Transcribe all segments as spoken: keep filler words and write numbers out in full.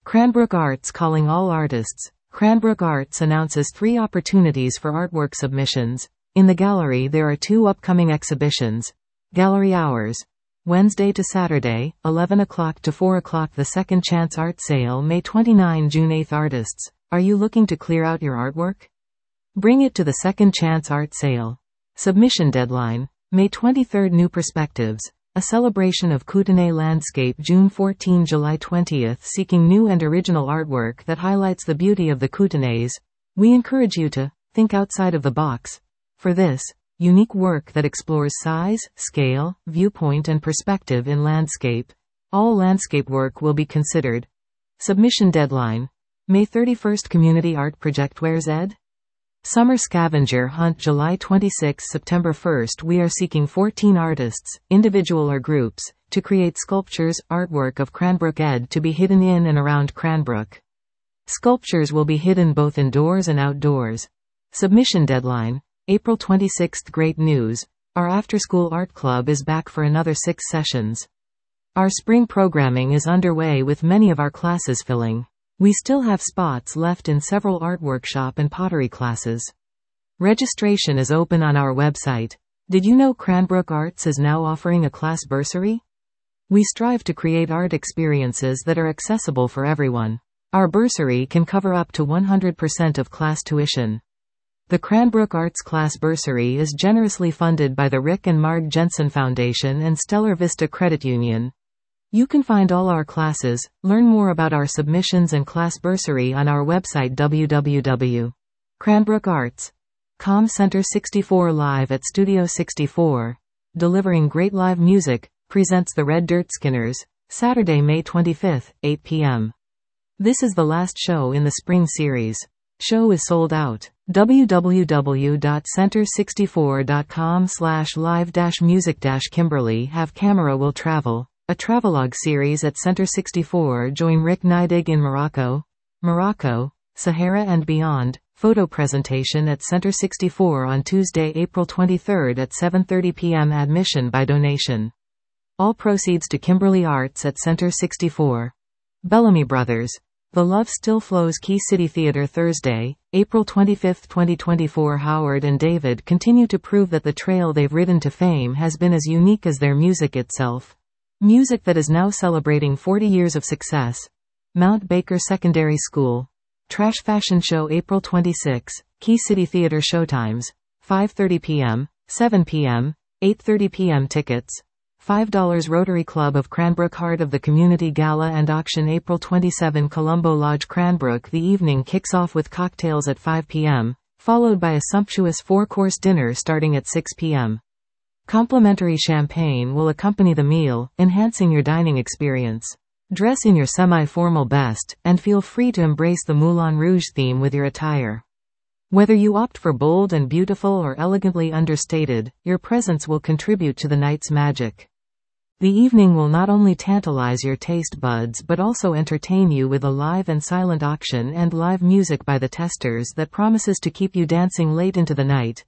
Cranbrook Arts calling all artists. Cranbrook Arts announces three opportunities for artwork submissions. In the gallery there are two upcoming exhibitions. Gallery hours. Wednesday to Saturday, eleven o'clock to four o'clock. The Second Chance Art Sale, May twenty-ninth to June eighth. Artists, are you looking to clear out your artwork? Bring it to the Second Chance Art Sale. Submission deadline, May twenty-third. New Perspectives, a celebration of Kootenay landscape, June fourteenth to July twentieth. Seeking new and original artwork that highlights the beauty of the Kootenays, we encourage you to think outside of the box. For this, unique work that explores size, scale, viewpoint and perspective in landscape, all landscape work will be considered. Submission deadline, May thirty-first. Community Art Project. Where's Ed? Summer Scavenger Hunt, July twenty-sixth to September first. We are seeking fourteen artists, individual or groups, to create sculptures, artwork of Cranbrook Ed to be hidden in and around Cranbrook. Sculptures will be hidden both indoors and outdoors. Submission deadline, April twenty-sixth. Great news, our after-school art club is back for another six sessions. Our spring programming is underway with many of our classes filling. We still have spots left in several art workshop and pottery classes. Registration is open on our website. Did you know Cranbrook Arts is now offering a class bursary? We strive to create art experiences that are accessible for everyone. Our bursary can cover up to one hundred percent of class tuition. The Cranbrook Arts Class Bursary is generously funded by the Rick and Marg Jensen Foundation and Stellar Vista Credit Union. You can find all our classes, learn more about our submissions and class bursary on our website w w w dot cranbrook arts dot com. Center sixty-four Live at Studio sixty-four, delivering great live music, presents the Red Dirt Skinners, Saturday, May twenty-fifth, eight p m This is the last show in the spring series. Show is sold out. w w w dot center sixty-four dot com slash live dash music dash Kimberly Have Camera Will Travel, a travelogue series at Center sixty-four. Join Rick Neidig in Morocco, Morocco, Sahara and beyond. Photo presentation at Center sixty-four on Tuesday, April twenty-third at seven thirty p m Admission by donation. All proceeds to Kimberly Arts at Center sixty-four. Bellamy Brothers. The Love Still Flows. Key City Theatre, Thursday, April twenty-fifth, twenty twenty-four. Howard and David continue to prove that the trail they've ridden to fame has been as unique as their music itself. Music that is now celebrating forty years of success. Mount Baker Secondary School. Trash Fashion Show, April twenty-sixth, Key City Theatre. Showtimes, five thirty p m, seven p m, eight thirty p m Tickets, five dollars. Rotary Club of Cranbrook. Heart of the Community Gala and Auction, April twenty-seventh, Colombo Lodge, Cranbrook. The evening kicks off with cocktails at five p m, followed by a sumptuous four-course dinner starting at six p m Complimentary champagne will accompany the meal, enhancing your dining experience. Dress in your semi-formal best, and feel free to embrace the Moulin Rouge theme with your attire. Whether you opt for bold and beautiful or elegantly understated, your presence will contribute to the night's magic. The evening will not only tantalize your taste buds but also entertain you with a live and silent auction and live music by the Testers that promises to keep you dancing late into the night.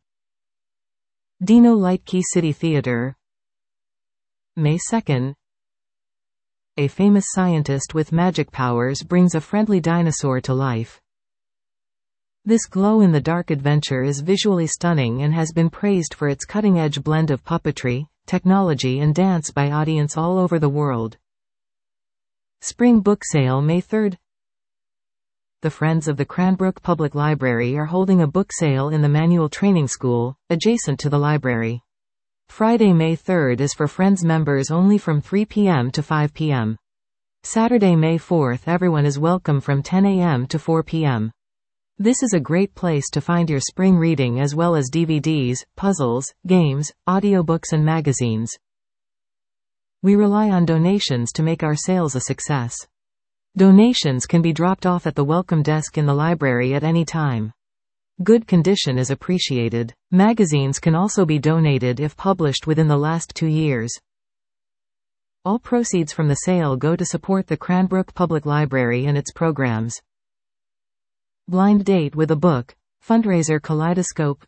Dino Light. Key City Theatre. May second. A famous scientist with magic powers brings a friendly dinosaur to life. This glow-in-the-dark adventure is visually stunning and has been praised for its cutting-edge blend of puppetry, technology and dance by audience all over the world. Spring Book Sale, May third. The Friends of the Cranbrook Public Library are holding a book sale in the Manual Training School, adjacent to the library. Friday, May third is for Friends members only from three p m to five p m Saturday, May fourth, everyone is welcome from ten a m to four p m This is a great place to find your spring reading as well as D V Ds, puzzles, games, audiobooks and magazines. We rely on donations to make our sales a success. Donations can be dropped off at the welcome desk in the library at any time. Good condition is appreciated. Magazines can also be donated if published within the last two years. All proceeds from the sale go to support the Cranbrook Public Library and its programs. Blind Date with a Book, Fundraiser Kaleidoscope.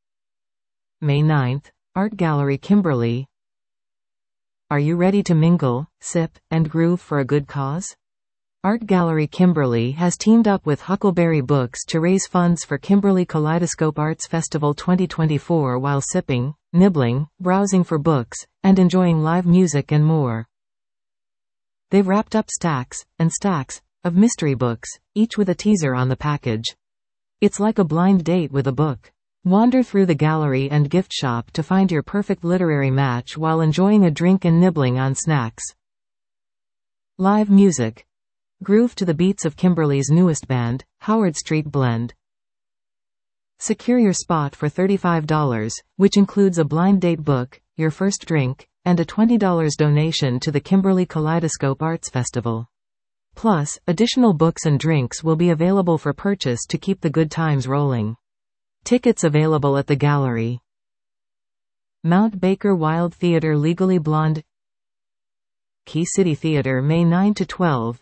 May ninth, Art Gallery, Kimberly. Are you ready to mingle, sip, and groove for a good cause? Art Gallery Kimberley has teamed up with Huckleberry Books to raise funds for Kimberley Kaleidoscope Arts Festival twenty twenty-four while sipping, nibbling, browsing for books, and enjoying live music and more. They've wrapped up stacks, and stacks, of mystery books, each with a teaser on the package. It's like a blind date with a book. Wander through the gallery and gift shop to find your perfect literary match while enjoying a drink and nibbling on snacks. Live music. Groove to the beats of Kimberley's newest band, Howard Street Blend. Secure your spot for thirty-five dollars, which includes a blind date book, your first drink, and a twenty dollars donation to the Kimberley Kaleidoscope Arts Festival. Plus, additional books and drinks will be available for purchase to keep the good times rolling. Tickets available at the gallery. Mount Baker Wild Theatre Legally Blonde. Key City Theatre May ninth to twelfth.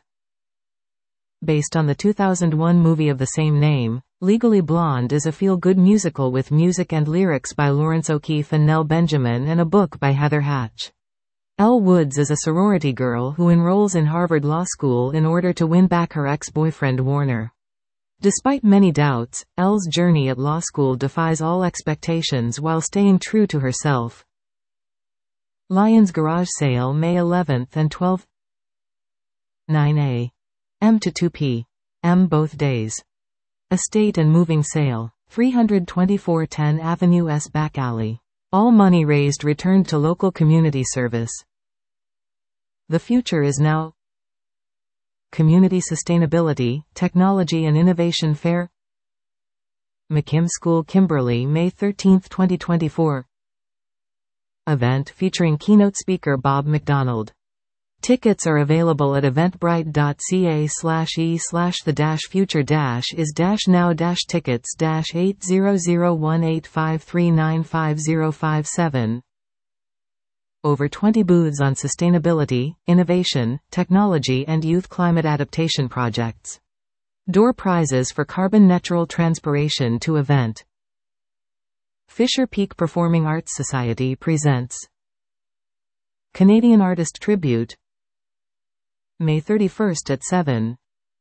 Based on the two thousand one movie of the same name, Legally Blonde is a feel-good musical with music and lyrics by Lawrence O'Keefe and Nell Benjamin and a book by Heather Hatch. Elle Woods is a sorority girl who enrolls in Harvard Law School in order to win back her ex-boyfriend Warner. Despite many doubts, Elle's journey at law school defies all expectations while staying true to herself. Lions Garage Sale May eleventh and twelfth. nine a m to two p m both days. Estate and moving sale. three twenty-four ten Avenue S Back Alley. All money raised returned to local community service. The future is now. Community Sustainability, Technology and Innovation Fair. McKim School Kimberley May thirteenth twenty twenty-four. Event featuring keynote speaker Bob McDonald. Tickets are available at eventbrite.ca slash e slash the dash future dash is dash now dash tickets dash eight zero zero one eight five three nine five zero five seven. Over twenty booths on sustainability, innovation, technology and youth climate adaptation projects. Door prizes for carbon neutral transpiration to event. Fisher Peak Performing Arts Society presents Canadian Artist Tribute. May thirty-first at seven.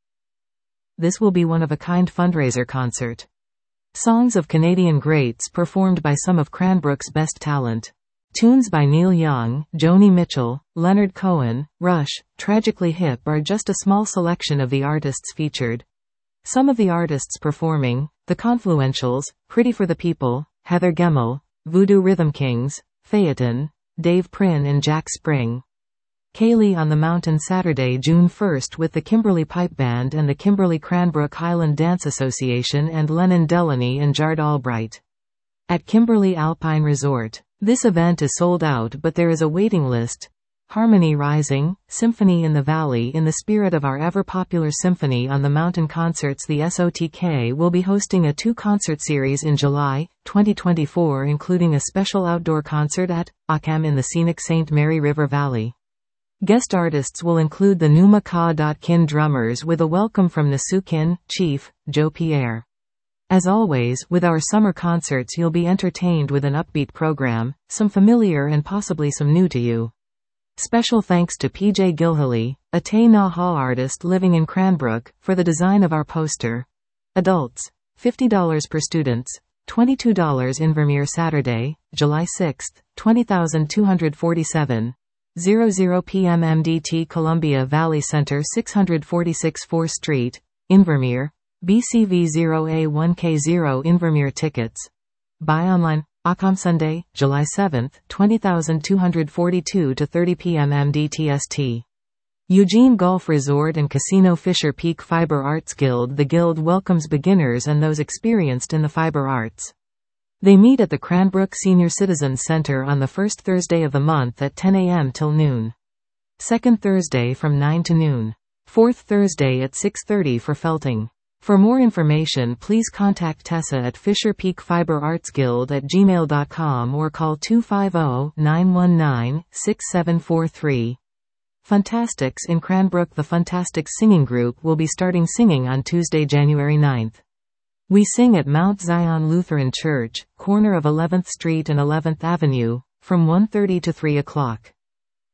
This will be one-of-a-kind fundraiser concert. Songs of Canadian greats performed by some of Cranbrook's best talent. Tunes by Neil Young, Joni Mitchell, Leonard Cohen, Rush, Tragically Hip are just a small selection of the artists featured. Some of the artists performing: The Confluentials, Pretty for the People, Heather Gemmell, Voodoo Rhythm Kings, Phaeton, Dave Prin and Jack Spring. Kaylee on the Mountain Saturday, June first with the Kimberley Pipe Band and the Kimberley Cranbrook Highland Dance Association and Lennon Delaney and Jard Albright. At Kimberley Alpine Resort. This event is sold out but there is a waiting list. Harmony Rising, Symphony in the Valley in the spirit of our ever-popular Symphony on the Mountain concerts. The S O T K will be hosting a two-concert series in July twenty twenty-four including a special outdoor concert at Ockham in the scenic Saint Mary River Valley. Guest artists will include the Numa Ka.Kin drummers with a welcome from Nasukin, Chief, Joe Pierre. As always, with our summer concerts you'll be entertained with an upbeat program, some familiar and possibly some new to you. Special thanks to P J Gilhilly, a Te Naha artist living in Cranbrook, for the design of our poster. Adults, fifty dollars per students, twenty-two dollars Invermere Saturday, July sixth, two thousand two hundred forty-seven. zero p m M D T Columbia Valley Center six forty-six fourth Street, Invermere, B C V zero A one K zero Invermere tickets. Buy online. Ockham Sunday, July seventh, two thousand two hundred forty-two to thirty p m M D T S T. Eugene Golf Resort and Casino Fisher Peak Fiber Arts Guild. The Guild welcomes beginners and those experienced in the fiber arts. They meet at the Cranbrook Senior Citizens Center on the first Thursday of the month at ten a m till noon. Second Thursday from nine to noon. Fourth Thursday at six thirty for felting. For more information please contact Tessa at Fisher Peak Fiber Arts Guild at gmail dot com or call two five zero, nine one nine, six seven four three. Funtastics in Cranbrook. The Funtastics singing group will be starting singing on Tuesday, January ninth. We sing at Mount Zion Lutheran Church, corner of eleventh Street and eleventh Avenue, from one thirty to three o'clock.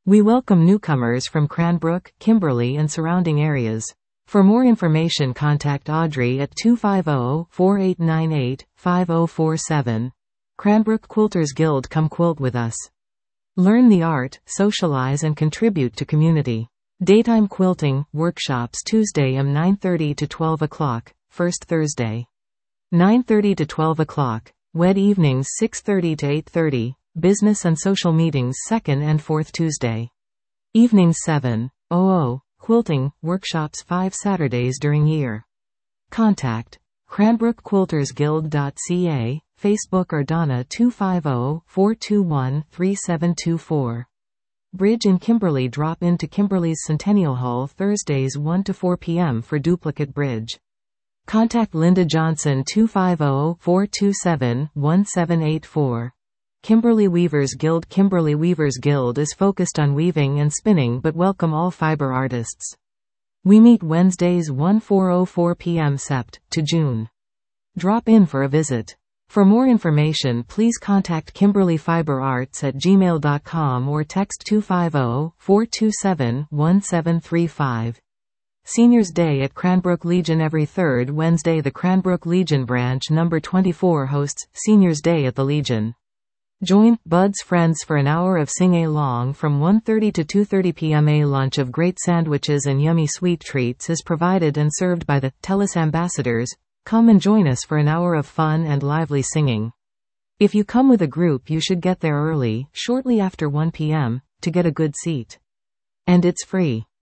We welcome newcomers from Cranbrook, Kimberley and surrounding areas. For more information contact Audrey at two five zero, four eight nine eight, five zero four seven. Cranbrook Quilters Guild. Come quilt with us. Learn the art, socialize and contribute to community. Daytime quilting, workshops Tuesday m nine thirty to twelve o'clock, first Thursday. nine thirty to twelve o'clock. Wed evenings six thirty to eight thirty. Business and social meetings second and fourth Tuesday. Evenings seven hundred. Quilting, workshops five Saturdays during year. Contact Cranbrook Quilters Guild dot c a, Facebook or Donna two five zero, four two one, three seven two four. Bridge in Kimberley. Drop into Kimberley's Centennial Hall Thursdays one to four p m for duplicate bridge. Contact Linda Johnson two five zero, four two seven, one seven eight four. Kimberley Weavers Guild. Kimberley Weavers Guild is focused on weaving and spinning but welcome all fiber artists. We meet Wednesdays one to four oh four p m Sept. to June. Drop in for a visit. For more information please contact Kimberley Fiber Arts at gmail dot com or text two five zero, four two seven, one seven three five. Seniors Day at Cranbrook Legion. Every third Wednesday the Cranbrook Legion branch number twenty-four hosts Seniors Day at the Legion. Join Bud's friends for an hour of sing-along from one thirty to two thirty p m A lunch of great sandwiches and yummy sweet treats is provided and served by the TELUS ambassadors. Come and join us for an hour of fun and lively singing. If you come with a group you should get there early, shortly after one p m, to get a good seat. And it's free.